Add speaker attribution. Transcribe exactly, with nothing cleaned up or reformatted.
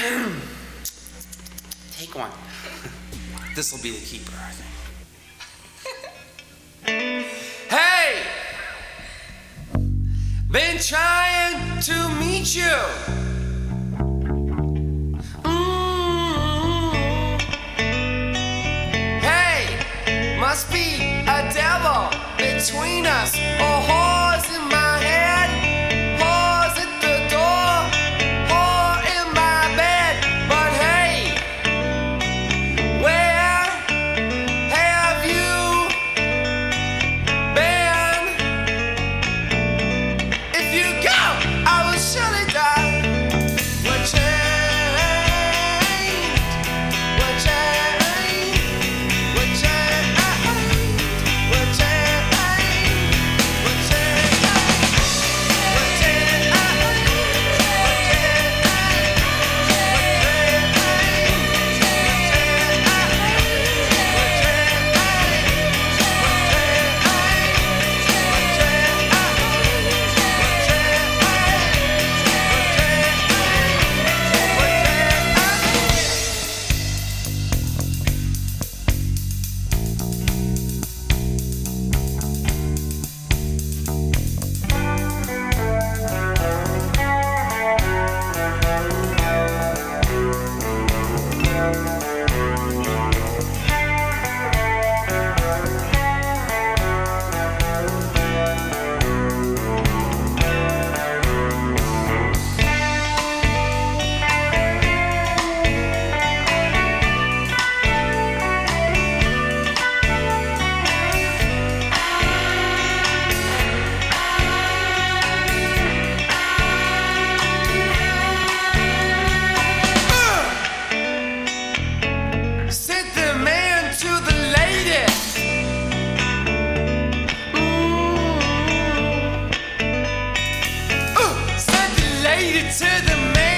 Speaker 1: Take one. This will be the keeper, I think. Hey! Been trying to meet you. Mm. Hey, must be a devil between us, or whores in my head, whores at the door, whore in my bed. But hey, where have you been? If you go, I will surely die. We're chained, we're chained, we're chained, we're chained, we're chained, we're chained, sent the man to the lady. Mm. Uh, sent the lady to the man.